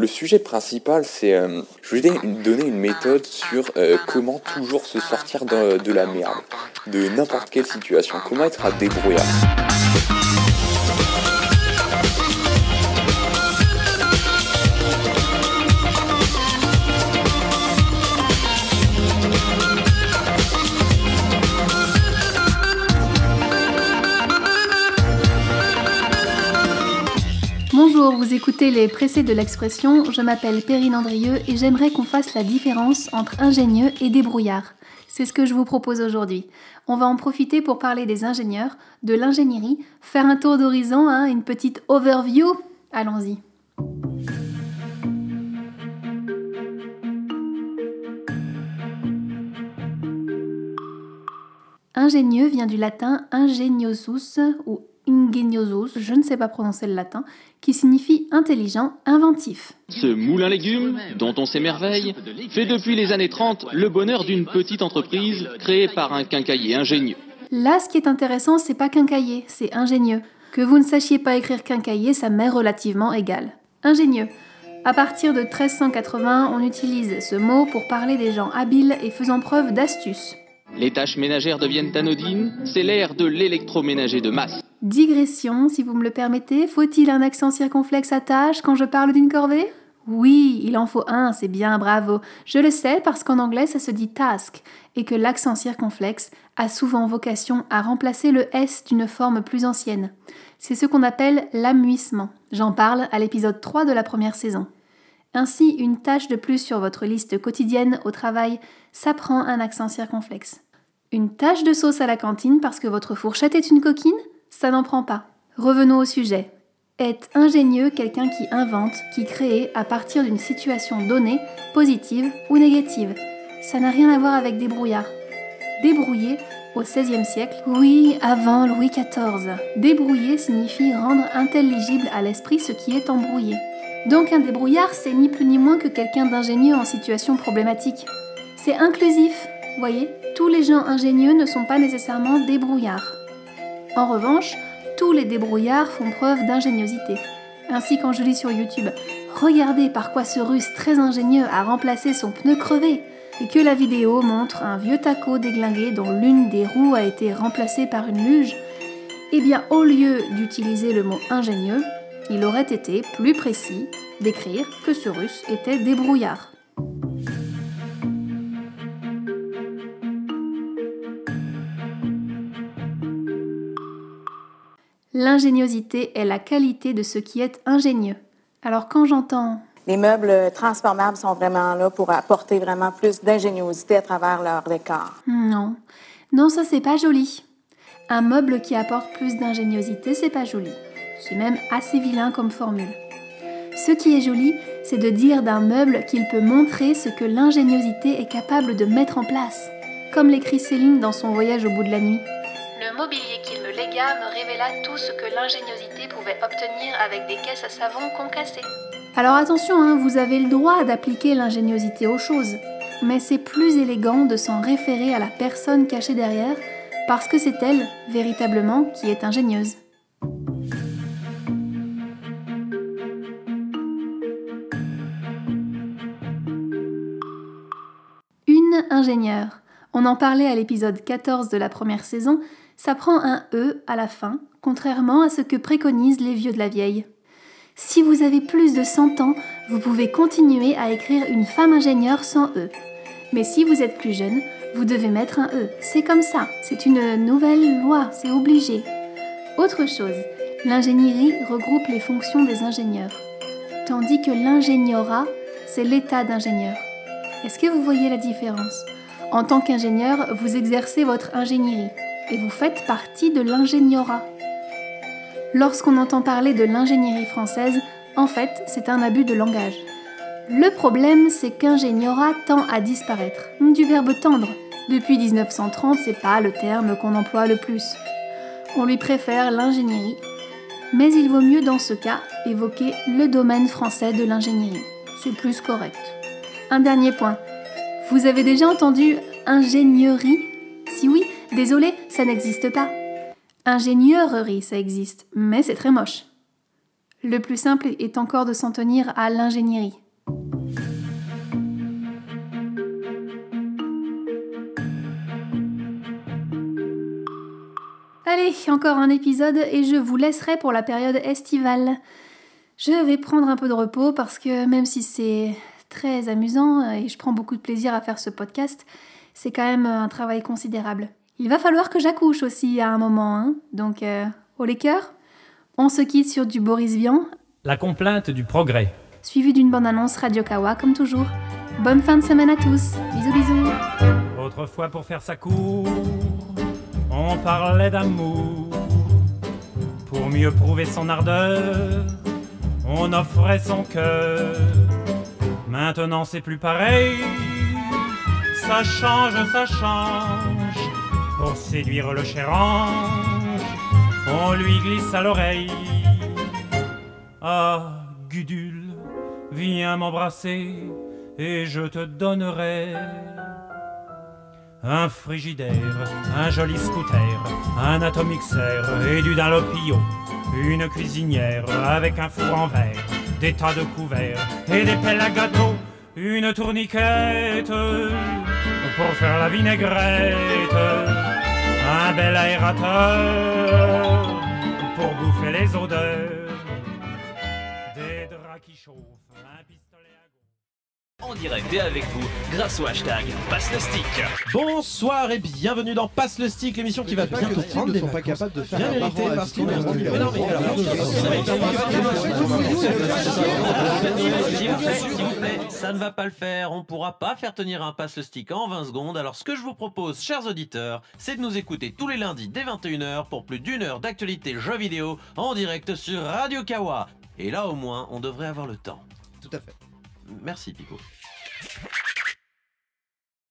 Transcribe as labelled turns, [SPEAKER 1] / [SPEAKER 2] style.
[SPEAKER 1] le sujet principal, c'est je vais donner une méthode sur comment toujours se sortir de la merde, de n'importe quelle situation, comment être un débrouillard.
[SPEAKER 2] Bonjour, vous écoutez les Pressés de l'expression, je m'appelle Perrine Andrieux et j'aimerais qu'on fasse la différence entre ingénieux et débrouillard. C'est ce que je vous propose aujourd'hui. On va en profiter pour parler des ingénieurs, de l'ingénierie, faire un tour d'horizon, une petite overview. Allons-y. Ingénieux vient du latin ingeniosus ou ingeniosus, je ne sais pas prononcer le latin, qui signifie intelligent, inventif.
[SPEAKER 3] Ce moulin légumes, dont on s'émerveille, fait depuis les années 30 le bonheur d'une petite entreprise créée par un quincaillier ingénieux.
[SPEAKER 2] Là, ce qui est intéressant, c'est pas quincaillier, c'est ingénieux. Que vous ne sachiez pas écrire quincaillier, ça m'est relativement égal. Ingénieux. À partir de 1380, on utilise ce mot pour parler des gens habiles et faisant preuve d'astuce.
[SPEAKER 3] Les tâches ménagères deviennent anodines, c'est l'ère de l'électroménager de masse.
[SPEAKER 2] Digression, si vous me le permettez, faut-il un accent circonflexe à tâche quand je parle d'une corvée ? Oui, il en faut un, c'est bien, bravo. Je le sais parce qu'en anglais ça se dit task et que l'accent circonflexe a souvent vocation à remplacer le S d'une forme plus ancienne. C'est ce qu'on appelle l'amuissement. J'en parle à l'épisode 3 de la première saison. Ainsi, une tâche de plus sur votre liste quotidienne au travail, ça prend un accent circonflexe. Une tâche de sauce à la cantine parce que votre fourchette est une coquine ? Ça n'en prend pas. Revenons au sujet. Est ingénieux quelqu'un qui invente, qui crée à partir d'une situation donnée, positive ou négative. Ça n'a rien à voir avec débrouillard. Débrouiller, au XVIe siècle, oui, avant Louis XIV. Débrouiller signifie rendre intelligible à l'esprit ce qui est embrouillé. Donc un débrouillard, c'est ni plus ni moins que quelqu'un d'ingénieux en situation problématique. C'est inclusif, voyez, tous les gens ingénieux ne sont pas nécessairement débrouillards. En revanche, tous les débrouillards font preuve d'ingéniosité. Ainsi, quand je lis sur YouTube « Regardez par quoi ce Russe très ingénieux a remplacé son pneu crevé » et que la vidéo montre un vieux taco déglingué dont l'une des roues a été remplacée par une luge, eh bien, au lieu d'utiliser le mot « ingénieux », il aurait été plus précis d'écrire que ce Russe était débrouillard. L'ingéniosité est la qualité de ce qui est ingénieux. Alors quand j'entends...
[SPEAKER 4] Les meubles transformables sont vraiment là pour apporter vraiment plus d'ingéniosité à travers leur décor.
[SPEAKER 2] Non, ça c'est pas joli. Un meuble qui apporte plus d'ingéniosité, c'est pas joli. C'est même assez vilain comme formule. Ce qui est joli, c'est de dire d'un meuble qu'il peut montrer ce que l'ingéniosité est capable de mettre en place. Comme l'écrit Céline dans son voyage au bout de la nuit. Le mobilier qu'il me légua me révéla tout ce que l'ingéniosité pouvait obtenir avec des caisses à savon concassées. Alors attention, vous avez le droit d'appliquer l'ingéniosité aux choses, mais c'est plus élégant de s'en référer à la personne cachée derrière, parce que c'est elle, véritablement, qui est ingénieuse. Une ingénieure. On en parlait à l'épisode 14 de la première saison, ça prend un « e » à la fin, contrairement à ce que préconisent les vieux de la vieille. Si vous avez plus de 100 ans, vous pouvez continuer à écrire une femme ingénieure sans « e ». Mais si vous êtes plus jeune, vous devez mettre un « e ». C'est comme ça, c'est une nouvelle loi, c'est obligé. Autre chose, l'ingénierie regroupe les fonctions des ingénieurs, tandis que l'ingénierat, c'est l'état d'ingénieur. Est-ce que vous voyez la différence ? En tant qu'ingénieur, vous exercez votre ingénierie et vous faites partie de l'ingénierat. Lorsqu'on entend parler de l'ingénierie française, en fait, c'est un abus de langage. Le problème, c'est qu'ingénierat tend à disparaître, du verbe tendre. Depuis 1930, c'est pas le terme qu'on emploie le plus. On lui préfère l'ingénierie, mais il vaut mieux dans ce cas évoquer le domaine français de l'ingénierie. C'est plus correct. Un dernier point. Vous avez déjà entendu ingénierie ? Si oui, désolé, ça n'existe pas. Ingénieurerie, ça existe, mais c'est très moche. Le plus simple est encore de s'en tenir à l'ingénierie. Allez, encore un épisode et je vous laisserai pour la période estivale. Je vais prendre un peu de repos parce que même si c'est très amusant et je prends beaucoup de plaisir à faire ce podcast, c'est quand même un travail considérable. Il va falloir que j'accouche aussi à un moment, hein. Donc, au les cœurs, on se quitte sur du Boris Vian.
[SPEAKER 5] La complainte du progrès.
[SPEAKER 2] Suivi d'une bande-annonce Radio Kawa, comme toujours. Bonne fin de semaine à tous. Bisous, bisous.
[SPEAKER 5] Autrefois, pour faire sa cour, on parlait d'amour. Pour mieux prouver son ardeur, on offrait son cœur. Maintenant, c'est plus pareil. Ça change. Pour séduire le cher ange, on lui glisse à l'oreille. Ah, Gudule, viens m'embrasser et je te donnerai un frigidaire, un joli scooter, un atomixer et du Dunlopio, une cuisinière avec un four en verre, des tas de couverts et des pelles à gâteau, une tourniquette pour faire la vinaigrette, un bel aérateur pour bouffer les odeurs, des draps qui chauffent, un pistolet à gauche.
[SPEAKER 6] En direct et avec vous, grâce au hashtag Passe le Stick.
[SPEAKER 7] Bonsoir et bienvenue dans Passe le Stick, l'émission qui va bientôt prendre des vacances. Bien mérité parce qu'on est rendu.
[SPEAKER 6] S'il vous plaît, ça ne va pas le faire. On ne pourra pas faire tenir un Passe le Stick en 20 secondes. Alors ce que je vous propose, chers auditeurs, c'est de nous écouter tous les lundis dès 21h pour plus d'une heure d'actualité jeux vidéo en direct sur Radio Kawa. Et là au moins, on devrait avoir le temps.
[SPEAKER 7] Tout à fait.
[SPEAKER 6] Merci Pico.